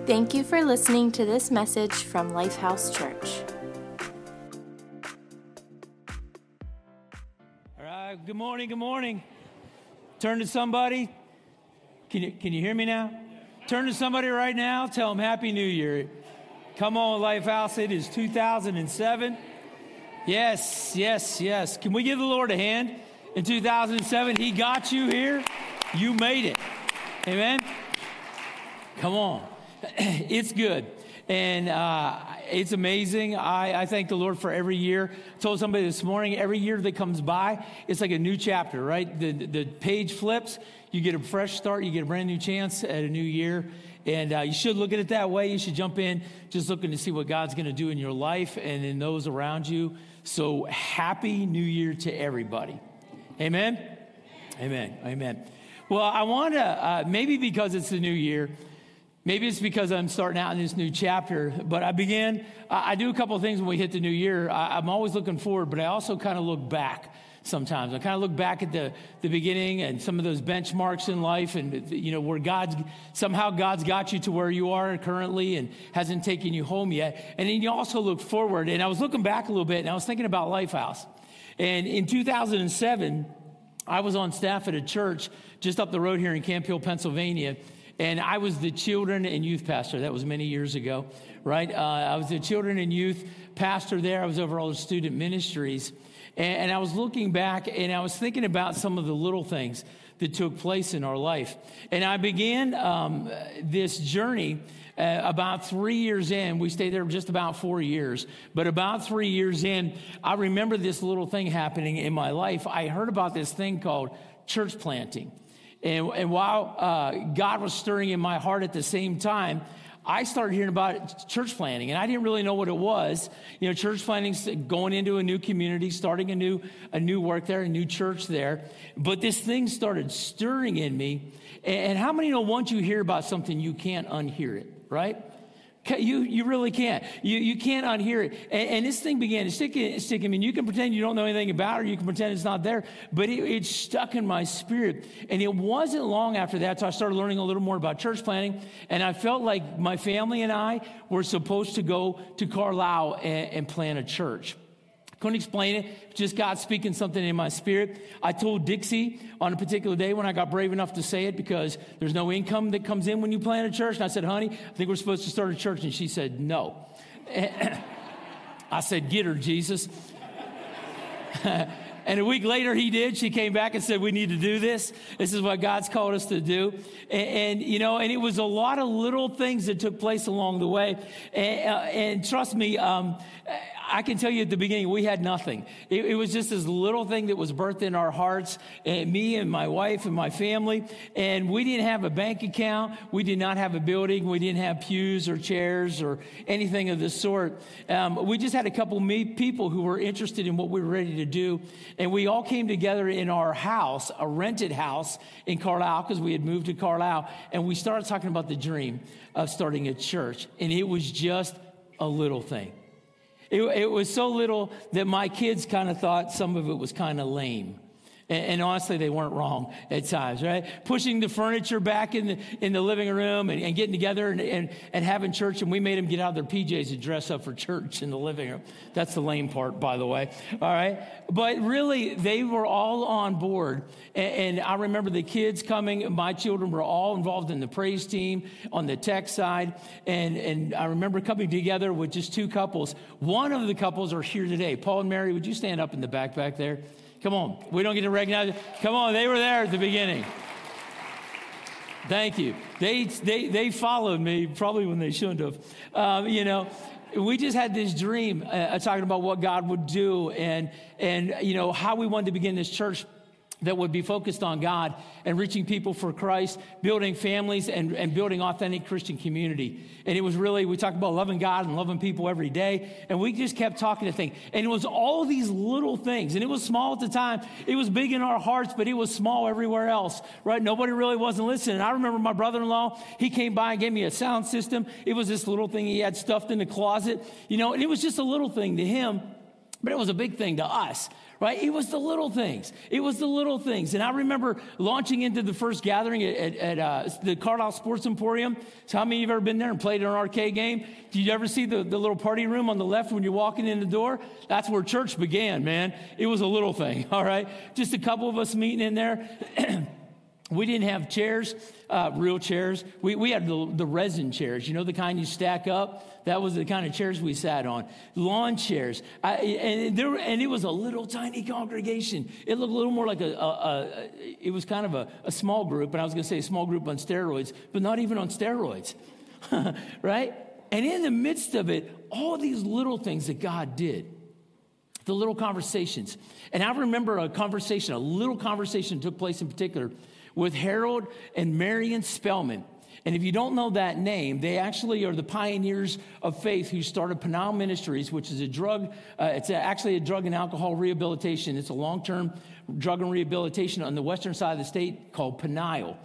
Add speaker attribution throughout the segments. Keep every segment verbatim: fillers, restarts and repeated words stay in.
Speaker 1: Thank you for listening to this message from Lifehouse Church.
Speaker 2: All right, good morning, good morning. Turn to somebody. Can you, can you hear me now? Turn to somebody right now. Tell them Happy New Year. Come on, Lifehouse. It is two thousand seven. Yes, yes, yes. Can we give the Lord a hand? In two thousand seven, He got you here. You made it. Amen? Come on. It's good. And uh, it's amazing. I, I thank the Lord for every year. I told somebody this morning, every year that comes by, it's like a new chapter, right? The, the page flips. You get a fresh start. You get a brand new chance at a new year. And uh, you should look at it that way. You should jump in just looking to see what God's going to do in your life and in those around you. So happy New Year to everybody. Amen? Amen. Amen. Well, I want to, uh, maybe because it's the new year, maybe it's because I'm starting out in this new chapter, but I began, I do a couple of things when we hit the new year. I, I'm always looking forward, but I also kind of look back sometimes. I kind of look back at the, the beginning and some of those benchmarks in life and, you know, where God's, somehow God's got you to where you are currently and hasn't taken you home yet. And then you also look forward. And I was looking back a little bit and I was thinking about Lifehouse. And in two thousand seven, I was on staff at a church just up the road here in Camp Hill, Pennsylvania. And I was the children and youth pastor. That was many years ago, right? Uh, I was the children and youth pastor there. I was over all the student ministries. And, and I was looking back and I was thinking about some of the little things that took place in our life. And I began um, this journey uh, about three years in. We stayed there just about four years. But about three years in, I remember this little thing happening in my life. I heard about this thing called church planting. And, and while uh, God was stirring in my heart at the same time, I started hearing about church planting, and I didn't really know what it was. You know, church planting, going into a new community, starting a new a new work there, a new church there. But this thing started stirring in me. And, and how many know once you hear about something, you can't unhear it, right? You you really can't. You you can't unhear it. And, and this thing began to stick, stick in me. You can pretend you don't know anything about it. You can pretend it's not there. But it, it stuck in my spirit. And it wasn't long after that, so I started learning a little more about church planting. And I felt like my family and I were supposed to go to Carlisle and, and plant a church. Couldn't explain it, just God speaking something in my spirit. I told Dixie on a particular day when I got brave enough to say it, because there's no income that comes in when you plant a church. And I said, honey, I think we're supposed to start a church. And she said, no. I said, get her, Jesus. And a week later, he did. She came back and said, we need to do this. This is what God's called us to do. And, and you know, and it was a lot of little things that took place along the way. And, uh, and trust me, um, I can tell you at the beginning, we had nothing. It, it was just this little thing that was birthed in our hearts, and me and my wife and my family. And we didn't have a bank account. We did not have a building. We didn't have pews or chairs or anything of the sort. Um, we just had a couple of people who were interested in what we were ready to do. And we all came together in our house, a rented house in Carlisle, because we had moved to Carlisle. And we started talking about the dream of starting a church. And it was just a little thing. It, it was so little that my kids kind of thought some of it was kind of lame. And, and honestly, they weren't wrong at times, right? Pushing the furniture back in the in the living room and, and getting together and, and, and having church. And we made them get out of their P Js and dress up for church in the living room. That's the lame part, by the way. All right. But really, they were all on board. And, and I remember the kids coming. My children were all involved in the praise team on the tech side. And, and I remember coming together with just two couples. One of the couples are here today. Paul and Mary, would you stand up in the back back there? Come on. We don't get to recognize it. Come on. They were there at the beginning. Thank you. They they they followed me probably when they shouldn't have. Um, you know, we just had this dream uh, talking about what God would do and, and, you know, how we wanted to begin this church that would be focused on God and reaching people for Christ, building families and, and building authentic Christian community. And it was really, we talked about loving God and loving people every day. And we just kept talking to things. And it was all these little things. And it was small at the time. It was big in our hearts, but it was small everywhere else, right? Nobody really wasn't listening. I remember my brother-in-law, he came by and gave me a sound system. It was this little thing he had stuffed in the closet, you know, and it was just a little thing to him. But it was a big thing to us, right? It was the little things. It was the little things. And I remember launching into the first gathering at, at, at uh, the Cardinal Sports Emporium. So how many of you have ever been there and played an arcade game? Did you ever see the, the little party room on the left when you're walking in the door? That's where church began, man. It was a little thing, all right? Just a couple of us meeting in there. We didn't have chairs, uh, real chairs. We, we had the, the resin chairs, you know, the kind you stack up. That was the kind of chairs we sat on. Lawn chairs. I, and, there, and it was a little tiny congregation. It looked a little more like a, a, a it was kind of a, a small group. And I was going to say a small group on steroids, but not even on steroids, right? And in the midst of it, all these little things that God did. The little conversations. And I remember a conversation, a little conversation took place in particular with Harold and Marion Spellman. And if you don't know that name, they actually are the pioneers of faith who started Peniel Ministries, which is a drug, uh, it's a, actually a drug and alcohol rehabilitation. It's a long-term drug and rehabilitation on the western side of the state called Peniel.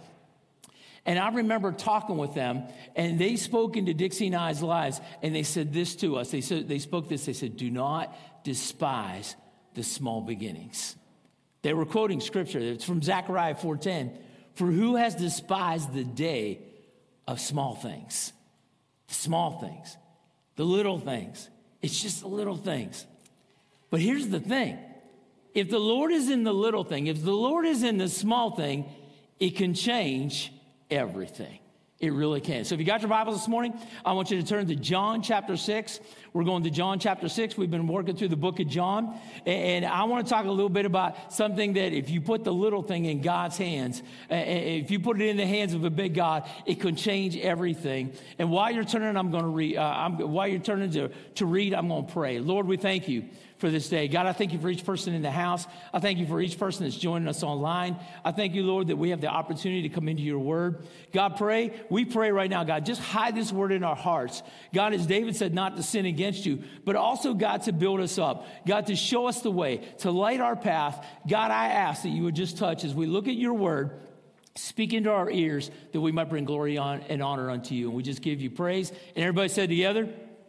Speaker 2: And I remember talking with them, and they spoke into Dixie and I's lives, and they said this to us. They said, they spoke this, they said, do not despise the small beginnings. They were quoting scripture. It's from Zechariah four ten. For who has despised the day of small things? The small things, the little things. It's just the little things. But here's the thing. If the Lord is in the little thing, if the Lord is in the small thing, it can change everything. It really can. So if you got your Bibles this morning, I want you to turn to John chapter six. We're going to John chapter six. We've been working through the book of John. And I want to talk a little bit about something that if you put the little thing in God's hands, if you put it in the hands of a big God, it can change everything. And while you're turning, I'm going to read. Uh, I'm, while you're turning to, to read, I'm going to pray. Lord, we thank you for this day. God, I thank you for each person in the house. I thank you for each person that's joining us online. I thank you, Lord, that we have the opportunity to come into your word. God, pray. We pray right now, God, just hide this word in our hearts. God, as David said, not to sin against you, but also, God, to build us up. God, to show us the way, to light our path. God, I ask that you would just touch as we look at your word, speak into our ears, that we might bring glory on and honor unto you. And we just give you praise. And everybody said together,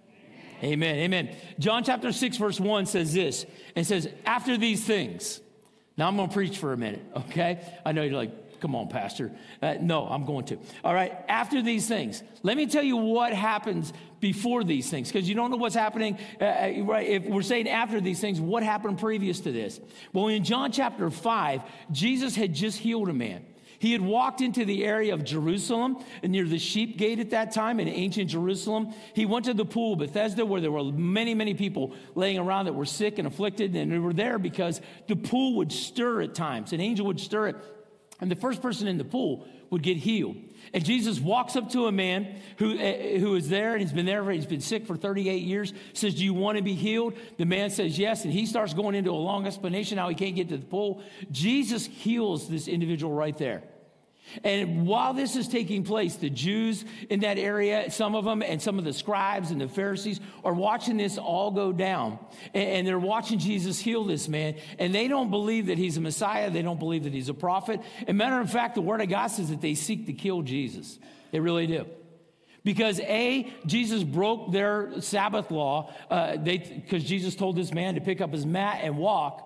Speaker 2: amen, amen. John chapter six, verse one says this. It says, after these things. Now, I'm going to preach for a minute, okay? I know you're like, come on, Pastor. Uh, no, I'm going to. All right, after these things. Let me tell you what happens before these things, because you don't know what's happening. Uh, right? If we're saying after these things, what happened previous to this? Well, in John chapter five, Jesus had just healed a man. He had walked into the area of Jerusalem, near the sheep gate at that time in ancient Jerusalem. He went to the pool of Bethesda where there were many, many people laying around that were sick and afflicted. And they were there because the pool would stir at times. An angel would stir it. And the first person in the pool would get healed. And Jesus walks up to a man who, uh, who is there, and he's been there, he's been sick for thirty-eight years, says, do you want to be healed? The man says yes, and he starts going into a long explanation how he can't get to the pool. Jesus heals this individual right there. And while this is taking place, the Jews in that area, some of them, and some of the scribes and the Pharisees are watching this all go down. And they're watching Jesus heal this man. And they don't believe that he's a Messiah. They don't believe that he's a prophet. And matter of fact, the word of God says that they seek to kill Jesus. They really do. Because A, Jesus broke their Sabbath law. Uh, they because Jesus told this man to pick up his mat and walk.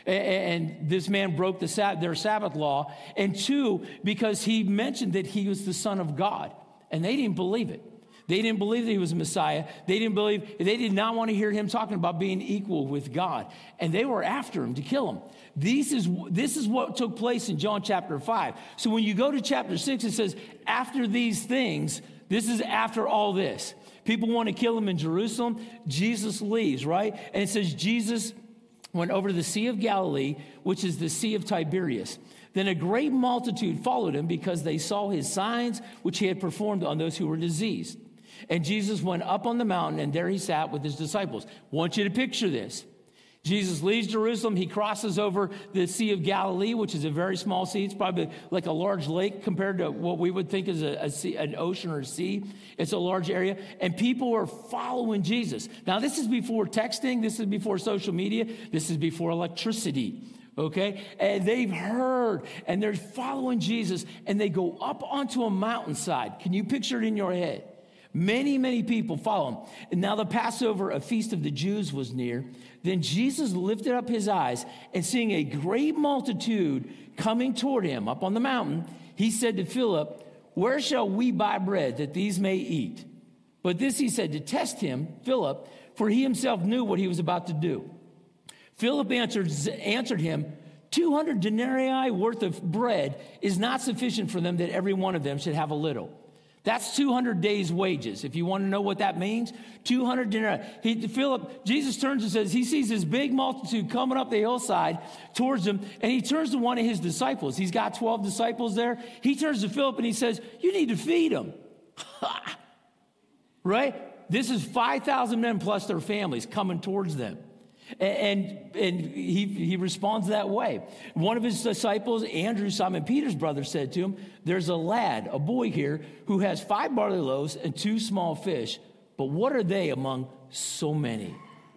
Speaker 2: And this man broke the, their Sabbath law. And two, because he mentioned that he was the Son of God. And they didn't believe it. They didn't believe that he was a Messiah. They didn't believe, they did not want to hear him talking about being equal with God. And they were after him to kill him. This is, this is what took place in John chapter five. So when you go to chapter six, it says, after these things, this is after all this. People want to kill him in Jerusalem. Jesus leaves, right? And it says Jesus went over to the Sea of Galilee, which is the Sea of Tiberias. Then a great multitude followed him because they saw his signs, which he had performed on those who were diseased. And Jesus went up on the mountain, and there he sat with his disciples. I want you to picture this. Jesus leaves Jerusalem. He crosses over the Sea of Galilee, which is a very small sea. It's probably like a large lake compared to what we would think is a, a sea, an ocean or a sea. It's a large area. And people are following Jesus. Now, this is before texting. This is before social media. This is before electricity. Okay? And they've heard, and they're following Jesus, and they go up onto a mountainside. Can you picture it in your head? Many, many people follow him. And now the Passover, a feast of the Jews, was near. Then Jesus lifted up his eyes, and seeing a great multitude coming toward him up on the mountain, he said to Philip, where shall we buy bread that these may eat? But this he said to test him, Philip, for he himself knew what he was about to do. Philip answered, answered him, two hundred denarii worth of bread is not sufficient for them, that every one of them should have a little. That's two hundred days' wages. If you want to know what that means, two hundred denarii. He, Philip, Jesus turns and says, he sees this big multitude coming up the hillside towards him, and he turns to one of his disciples. He's got twelve disciples there. He turns to Philip and he says, you need to feed them. Right? This is five thousand men plus their families coming towards them. And, and he, he responds that way. One of his disciples, Andrew, Simon Peter's brother, said to him, there's a lad, a boy here, who has five barley loaves and two small fish. But what are they among so many?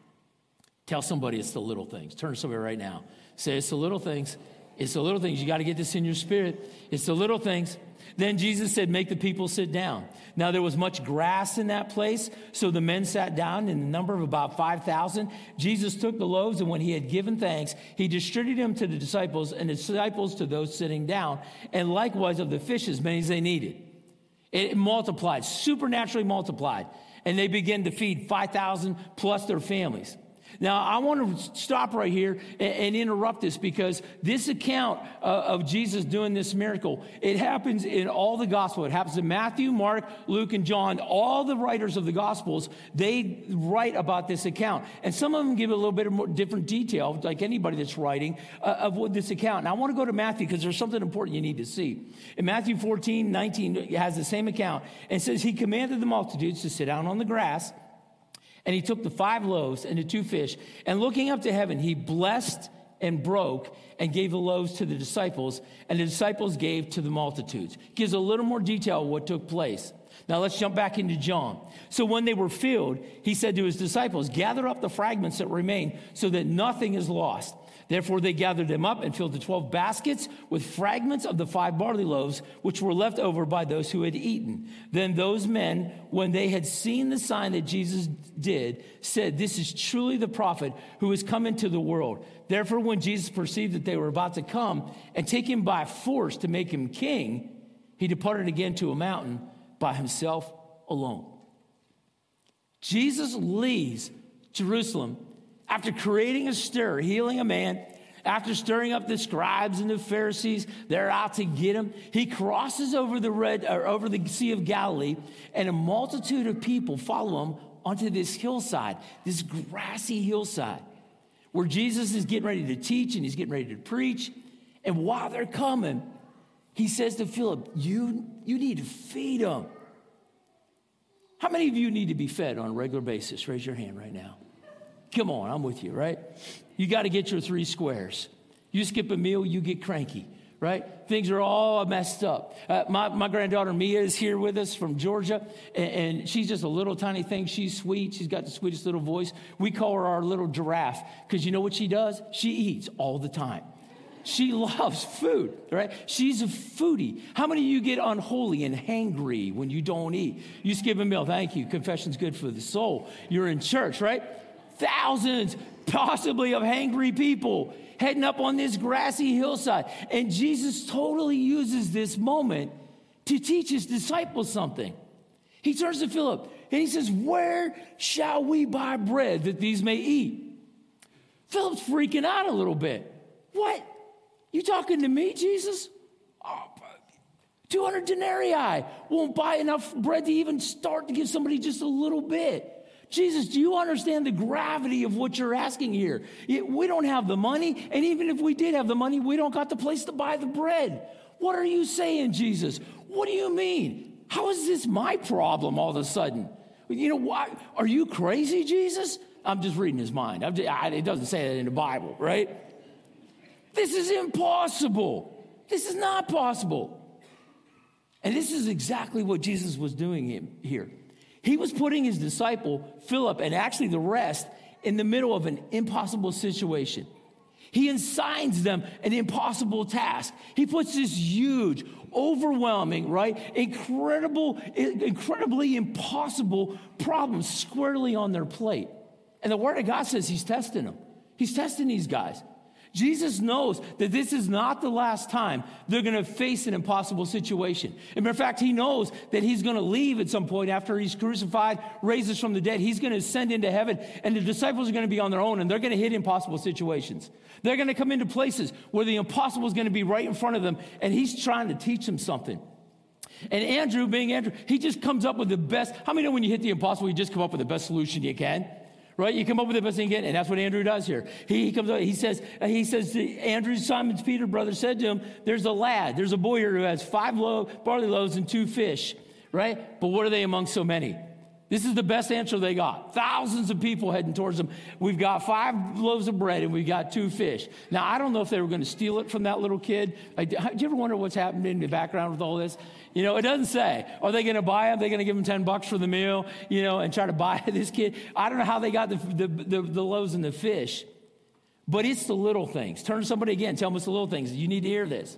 Speaker 2: Tell somebody it's the little things. Turn to somebody right now. Say, it's the little things. It's the little things. You got to get this in your spirit. It's the little things. Then Jesus said, make the people sit down. Now there was much grass in that place, so the men sat down in the number of about five thousand. Jesus took the loaves, and when he had given thanks, he distributed them to the disciples, and the disciples to those sitting down, and likewise of the fish as many as they needed. It multiplied, supernaturally multiplied, and they began to feed five thousand plus their families. Now, I want to stop right here and, and interrupt this, because this account uh, of Jesus doing this miracle, it happens in all the gospel. It happens in Matthew, Mark, Luke, and John. All the writers of the gospels, they write about this account. And some of them give a little bit of more different detail, like anybody that's writing, uh, of what this account. And I want to go to Matthew, because there's something important you need to see. In Matthew fourteen, nineteen, it has the same account. And it says, he commanded the multitudes to sit down on the grass. And he took the five loaves and the two fish, and looking up to heaven, he blessed and broke and gave the loaves to the disciples, and the disciples gave to the multitudes. Gives a little more detail of what took place. Now let's jump back into John. So when they were filled, he said to his disciples, gather up the fragments that remain so that nothing is lost. Therefore they gathered them up and filled the twelve baskets with fragments of the five barley loaves, which were left over by those who had eaten. Then those men, when they had seen the sign that Jesus did, said, this is truly the prophet who has come into the world. Therefore, when Jesus perceived that they were about to come and take him by force to make him king, he departed again to a mountain by himself alone. Jesus leaves Jerusalem after creating a stir, healing a man, after stirring up the scribes and the Pharisees. They're out to get him. He crosses over the red or over the Sea of Galilee, and a multitude of people follow him onto this hillside, this grassy hillside, where Jesus is getting ready to teach and he's getting ready to preach. And while they're coming, he says to Philip, you, you need to feed them. How many of you need to be fed on a regular basis? Raise your hand right now. Come on, I'm with you, right? You got to get your three squares. You skip a meal, you get cranky, right? Things are all messed up. Uh, my, my granddaughter Mia is here with us from Georgia, and, and she's just a little tiny thing. She's sweet. She's got the sweetest little voice. We call her our little giraffe, because you know what she does? She eats all the time. She loves food, right? She's a foodie. How many of you get unholy and hangry when you don't eat? You skip a meal. Thank you. Confession's good for the soul. You're in church, right? Thousands, possibly, of hangry people heading up on this grassy hillside. And Jesus totally uses this moment to teach his disciples something. He turns to Philip and he says, where shall we buy bread that these may eat? Philip's freaking out a little bit. What? You talking to me, Jesus? Oh, two hundred denarii won't buy enough bread to even start to give somebody just a little bit. Jesus, do you understand the gravity of what you're asking here? We don't have the money, and even if we did have the money, we don't got the place to buy the bread. What are you saying, Jesus? What do you mean? How is this my problem all of a sudden? You know, why? Are you crazy, Jesus? I'm just reading his mind. I'm just, I, it doesn't say that in the Bible, right? This is impossible. This is not possible. And this is exactly what Jesus was doing here. He was putting his disciple, Philip, and actually the rest, in the middle of an impossible situation. He assigns them an impossible task. He puts this huge, overwhelming, right, incredible, incredibly impossible problem squarely on their plate. And the Word of God says he's testing them. He's testing these guys. Jesus knows that this is not the last time they're going to face an impossible situation. As a matter of fact, he knows that he's going to leave at some point after he's crucified, raises from the dead. He's going to ascend into heaven, and the disciples are going to be on their own, and they're going to hit impossible situations. They're going to come into places where the impossible is going to be right in front of them, and he's trying to teach them something. And Andrew, being Andrew, he just comes up with the best. How many know when you hit the impossible, you just come up with the best solution you can? Right? You come up with the best thing you can, and that's what Andrew does here. He, he comes up, he says, he says to Andrew, Simon's Peter brother, said to him, there's a lad, there's a boy here who has five lo- barley loaves and two fish, right? But what are they among so many? This is the best answer they got. Thousands of people heading towards them. We've got five loaves of bread and we've got two fish. Now, I don't know if they were going to steal it from that little kid. Like, do you ever wonder what's happening in the background with all this? You know, it doesn't say. Are they going to buy him? They're going to give him ten bucks for the meal, you know, and try to buy this kid. I don't know how they got the, the, the, the loaves and the fish, but it's the little things. Turn to somebody again. Tell them it's the little things. You need to hear this.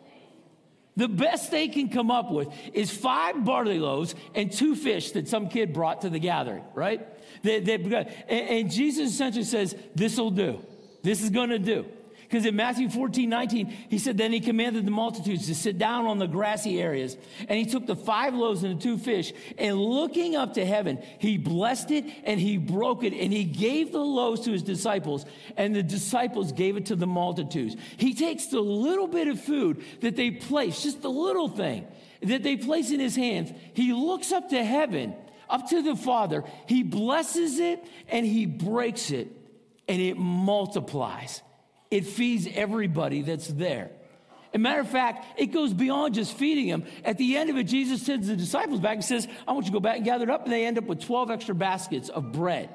Speaker 2: The best they can come up with is five barley loaves and two fish that some kid brought to the gathering, right? They, they, and, and Jesus essentially says, this will do. This is going to do. Because in Matthew fourteen nineteen, he said, then he commanded the multitudes to sit down on the grassy areas. And he took the five loaves and the two fish, and looking up to heaven, he blessed it and he broke it, and he gave the loaves to his disciples, and the disciples gave it to the multitudes. He takes the little bit of food that they place, just the little thing that they place in his hands. He looks up to heaven, up to the Father. He blesses it and he breaks it, and it multiplies. It feeds everybody that's there. As a matter of fact, it goes beyond just feeding them. At the end of it, Jesus sends the disciples back and says, I want you to go back and gather it up. And they end up with twelve extra baskets of bread.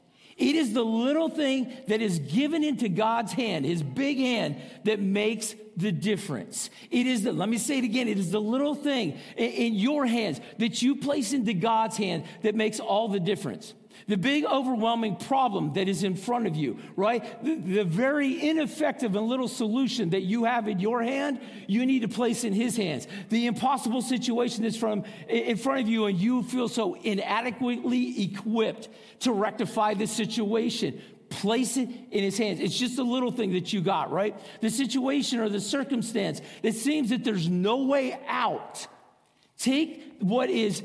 Speaker 2: It is the little thing that is given into God's hand, his big hand, that makes the difference. It is the, let me say it again, it is the little thing in, in your hands that you place into God's hand that makes all the difference. The big overwhelming problem that is in front of you, right? The, the very ineffective and little solution that you have in your hand, you need to place in his hands. The impossible situation that's from in front of you, and you feel so inadequately equipped to rectify this situation. Place it in his hands. It's just a little thing that you got, right? The situation or the circumstance that seems that there's no way out. Take what is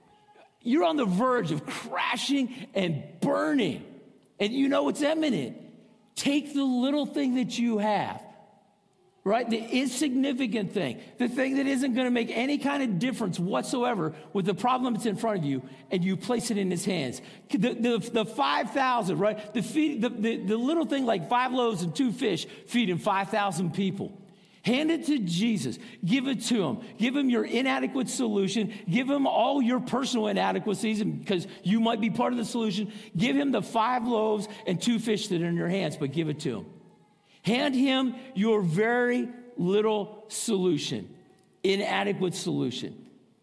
Speaker 2: You're on the verge of crashing and burning, and you know it's imminent. Take the little thing that you have, right? The insignificant thing, the thing that isn't going to make any kind of difference whatsoever with the problem that's in front of you, and you place it in his hands. The, the, the five thousand, right? The, feed, the, the, the little thing like five loaves and two fish feeding five thousand people. Hand it to Jesus. Give it to him. Give him your inadequate solution. Give him all your personal inadequacies because you might be part of the solution. Give him the five loaves and two fish that are in your hands, but give it to him. Hand him your very little solution, inadequate solution.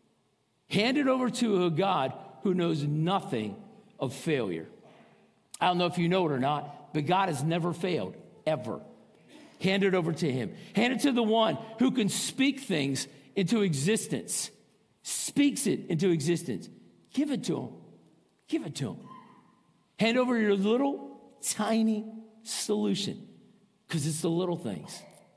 Speaker 2: Hand it over to a God who knows nothing of failure. I don't know if you know it or not, but God has never failed, ever. Hand it over to him. Hand it to the one who can speak things into existence. Speaks it into existence. Give it to him. Give it to him. Hand over your little, tiny solution, because it's the little things.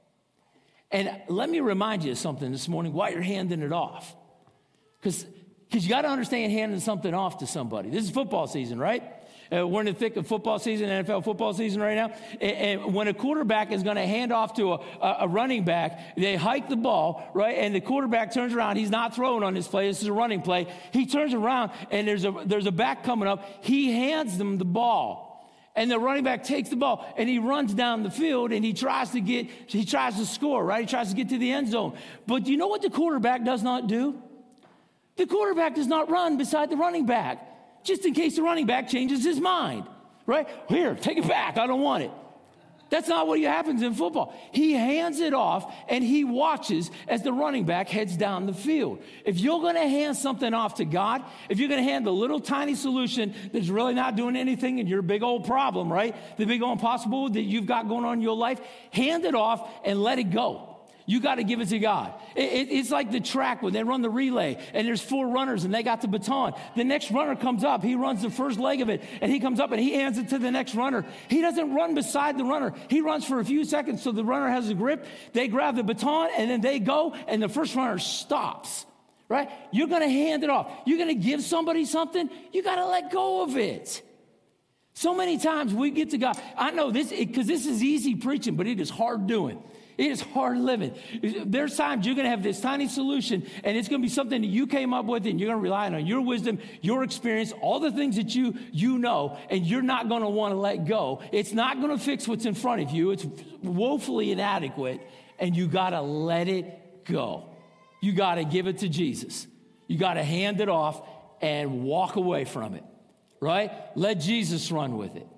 Speaker 2: And let me remind you of something this morning while you're handing it off. Because you got to understand handing something off to somebody. This is football season, right? Uh, we're in the thick of football season, N F L football season right now. And, and when a quarterback is going to hand off to a, a running back, they hike the ball, right? And the quarterback turns around. He's not throwing on this play. This is a running play. He turns around, and there's a there's a back coming up. He hands them the ball. And the running back takes the ball, and he runs down the field, and he tries to get, he tries to score, right? He tries to get to the end zone. But do you know what the quarterback does not do? The quarterback does not run beside the running back, just in case the running back changes his mind, right? Here, take it back. I don't want it. That's not what happens in football. He hands it off, and he watches as the running back heads down the field. If you're going to hand something off to God, if you're going to hand the little tiny solution that's really not doing anything in your big old problem, right, the big old impossible that you've got going on in your life, hand it off and let it go. You got to give it to God. It, it, it's like the track when they run the relay and there's four runners and they got the baton. The next runner comes up. He runs the first leg of it and he comes up and he hands it to the next runner. He doesn't run beside the runner. He runs for a few seconds so the runner has a grip. They grab the baton and then they go and the first runner stops, right? You're going to hand it off. You're going to give somebody something. You got to let go of it. So many times we get to God. I know this because this is easy preaching, but it is hard doing. It is hard living. There's times you're going to have this tiny solution, and it's going to be something that you came up with, and you're going to rely on your wisdom, your experience, all the things that you you know, and you're not going to want to let go. It's not going to fix what's in front of you. It's woefully inadequate, and you got to let it go. You got to give it to Jesus. You got to hand it off and walk away from it, right? Let Jesus run with it.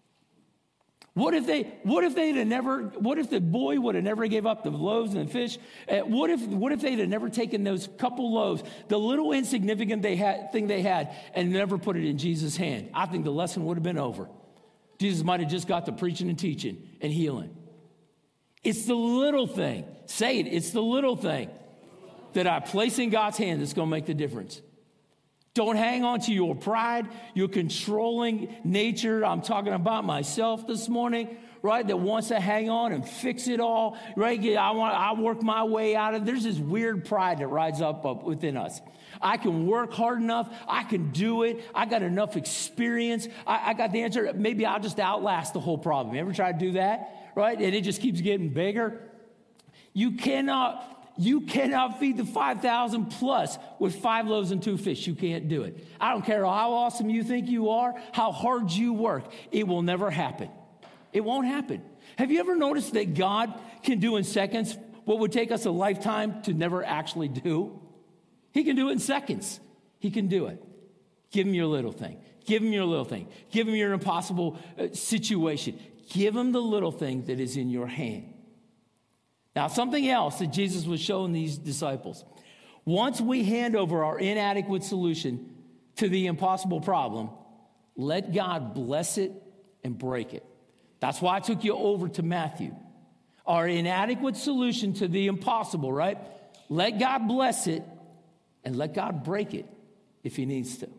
Speaker 2: What if they, what if they'd have never, what if the boy would have never gave up the loaves and the fish? Uh, what if, what if they'd have never taken those couple loaves, the little insignificant they had, thing they had, and never put it in Jesus' hand? I think the lesson would have been over. Jesus might have just got to preaching and teaching and healing. It's the little thing. Say it. It's the little thing that I place in God's hand that's going to make the difference. Don't hang on to your pride, your controlling nature. I'm talking about myself this morning, right? That wants to hang on and fix it all, right? I want, I work my way out of it. There's this weird pride that rides up, up within us. I can work hard enough. I can do it. I got enough experience. I, I got the answer. Maybe I'll just outlast the whole problem. You ever try to do that, right? And it just keeps getting bigger. You cannot... You cannot feed the five thousand plus with five loaves and two fish. You can't do it. I don't care how awesome you think you are, how hard you work. It will never happen. It won't happen. Have you ever noticed that God can do in seconds what would take us a lifetime to never actually do? He can do it in seconds. He can do it. Give him your little thing. Give him your little thing. Give him your impossible uh, situation. Give him the little thing that is in your hand. Now, something else that Jesus was showing these disciples. Once we hand over our inadequate solution to the impossible problem, let God bless it and break it. That's why I took you over to Matthew. Our inadequate solution to the impossible, right? Let God bless it and let God break it if he needs to.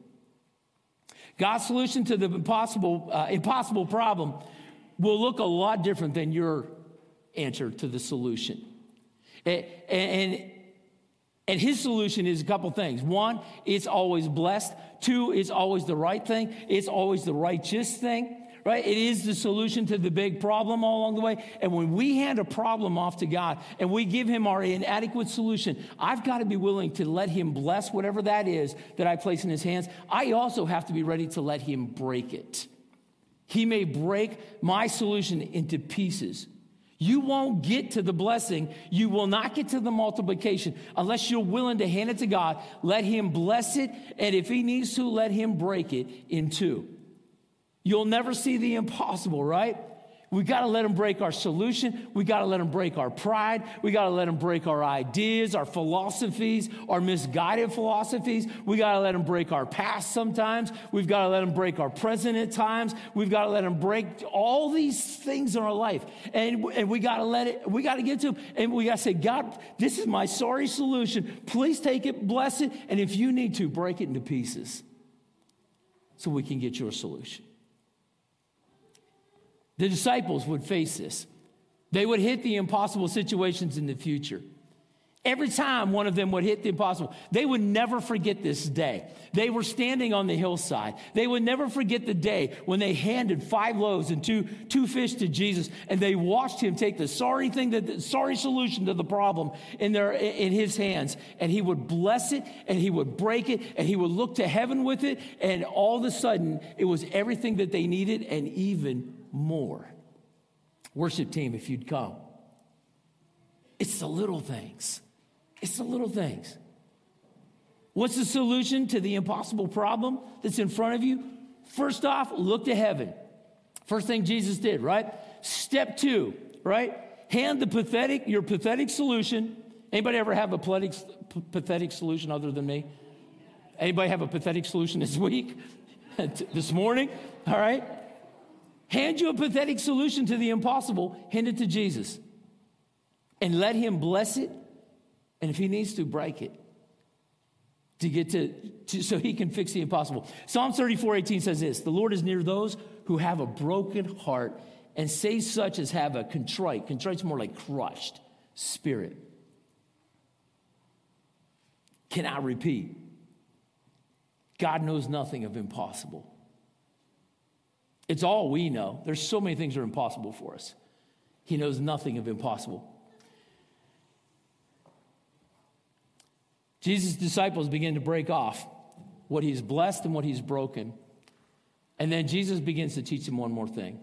Speaker 2: God's solution to the impossible, uh, impossible problem will look a lot different than your answer to the solution. And, and, and his solution is a couple things. One, it's always blessed. Two, it's always the right thing. It's always the righteous thing, right? It is the solution to the big problem all along the way. And when we hand a problem off to God and we give him our inadequate solution, I've got to be willing to let him bless whatever that is that I place in his hands. I also have to be ready to let him break it. He may break my solution into pieces. You won't get to the blessing. You will not get to the multiplication unless you're willing to hand it to God, let him bless it, and if he needs to, let him break it in two. You'll never see the impossible, right? We got to let him break our solution. We got to let him break our pride. We got to let him break our ideas, our philosophies, our misguided philosophies. We got to let him break our past sometimes. We've got to let him break our present at times. We've got to let him break all these things in our life. And, and we got to let it, we got to get to him. And we got to say, God, this is my sorry solution. Please take it, bless it. And if you need to, break it into pieces so we can get your solution. The disciples would face this. They would hit the impossible situations in the future. Every time one of them would hit the impossible, they would never forget this day. They were standing on the hillside. They would never forget the day when they handed five loaves and two, two fish to Jesus, and they watched him take the sorry thing, that the sorry solution to the problem in their in his hands, and he would bless it, and he would break it, and he would look to heaven with it, and all of a sudden, it was everything that they needed and even more. Worship team, if you'd come. It's the little things. It's the little things. What's the solution to the impossible problem that's in front of you? First off, look to heaven. First thing Jesus did, right? Step two, right? Hand the pathetic, your pathetic solution. Anybody ever have a pathetic, pathetic solution other than me? Anybody have a pathetic solution this week? This morning? All right. Hand you a pathetic solution to the impossible. Hand it to Jesus. And let him bless it. And if he needs to, break it. To get to, to so he can fix the impossible. Psalm thirty-four eighteen says this: the Lord is near those who have a broken heart, and say such as have a contrite. Contrite's more like crushed spirit. Can I repeat? God knows nothing of impossible. It's all we know. There's so many things that are impossible for us. He knows nothing of impossible. Jesus' disciples begin to break off what he's blessed and what he's broken. And then Jesus begins to teach them one more thing.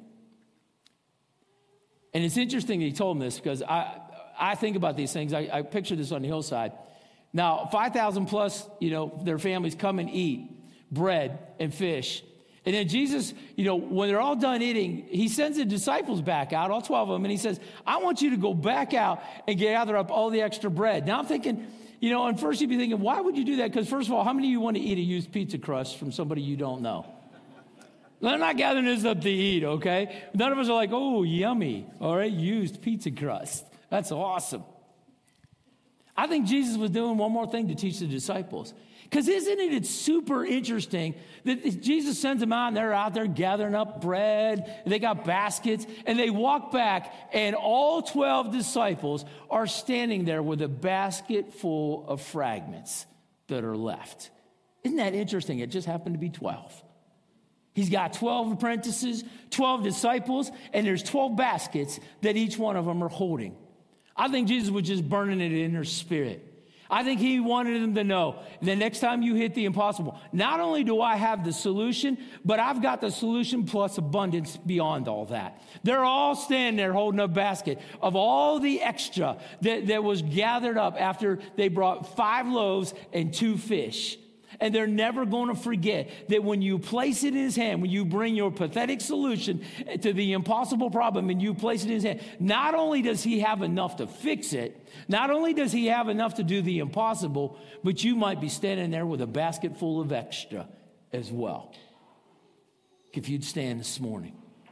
Speaker 2: And it's interesting that he told them this, because I, I think about these things. I, I picture this on the hillside. Now, five thousand plus, you know, their families come and eat bread and fish. And then Jesus, you know, when they're all done eating, he sends the disciples back out, all twelve of them, and he says, I want you to go back out and gather up all the extra bread. Now I'm thinking, you know, and first you'd be thinking, why would you do that? Because first of all, how many of you want to eat a used pizza crust from somebody you don't know? I'm not gathering this up to eat, okay? None of us are like, oh, yummy, all right, used pizza crust. That's awesome. I think Jesus was doing one more thing to teach the disciples. Because isn't it it's super interesting that Jesus sends them out and they're out there gathering up bread, and they got baskets, and they walk back, and all twelve disciples are standing there with a basket full of fragments that are left. Isn't that interesting? It just happened to be twelve. He's got twelve apprentices, twelve disciples, and there's twelve baskets that each one of them are holding. I think Jesus was just burning it in their spirit. I think he wanted them to know the next time you hit the impossible, not only do I have the solution, but I've got the solution plus abundance beyond all that. They're all standing there holding a basket of all the extra that, that was gathered up after they brought five loaves and two fish. And they're never going to forget that when you place it in his hand, when you bring your pathetic solution to the impossible problem and you place it in his hand, not only does he have enough to fix it, not only does he have enough to do the impossible, but you might be standing there with a basket full of extra as well. If you'd stand this morning.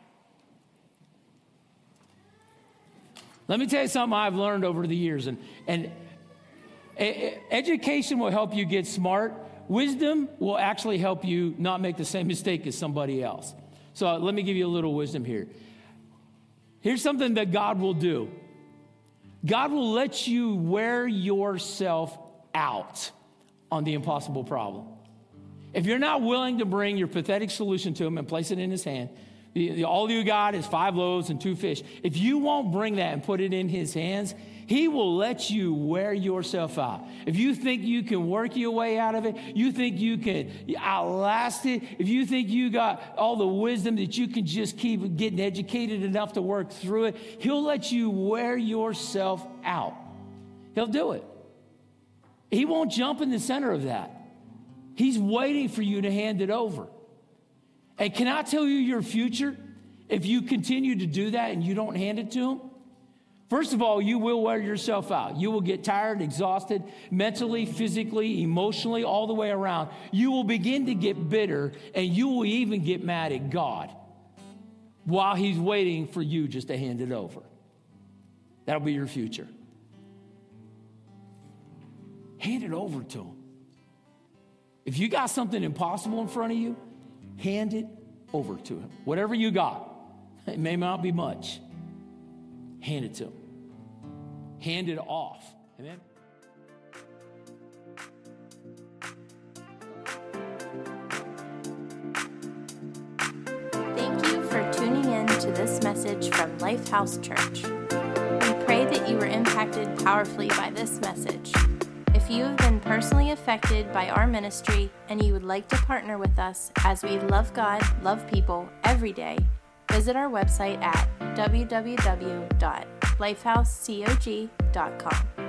Speaker 2: Let me tell you something I've learned over the years. And, and education will help you get smart. Wisdom will actually help you not make the same mistake as somebody else. So uh, let me give you a little wisdom here. Here's something that God will do. God will let you wear yourself out on the impossible problem. If you're not willing to bring your pathetic solution to him and place it in his hand, the, the, all you got is five loaves and two fish. If you won't bring that and put it in his hands, he will let you wear yourself out. If you think you can work your way out of it, you think you can outlast it, if you think you got all the wisdom that you can just keep getting educated enough to work through it, he'll let you wear yourself out. He'll do it. He won't jump in the center of that. He's waiting for you to hand it over. And can I tell you your future if you continue to do that and you don't hand it to him? First of all, you will wear yourself out. You will get tired, exhausted, mentally, physically, emotionally, all the way around. You will begin to get bitter, and you will even get mad at God while he's waiting for you just to hand it over. That'll be your future. Hand it over to him. If you got something impossible in front of you, hand it over to him. Whatever you got, it may not be much. Hand it to him. Hand it off. Amen.
Speaker 1: Thank you for tuning in to this message from Lifehouse Church. We pray that you were impacted powerfully by this message. If you have been personally affected by our ministry and you would like to partner with us as we love God, love people every day, visit our website at w w w dot lifehouse cog dot com.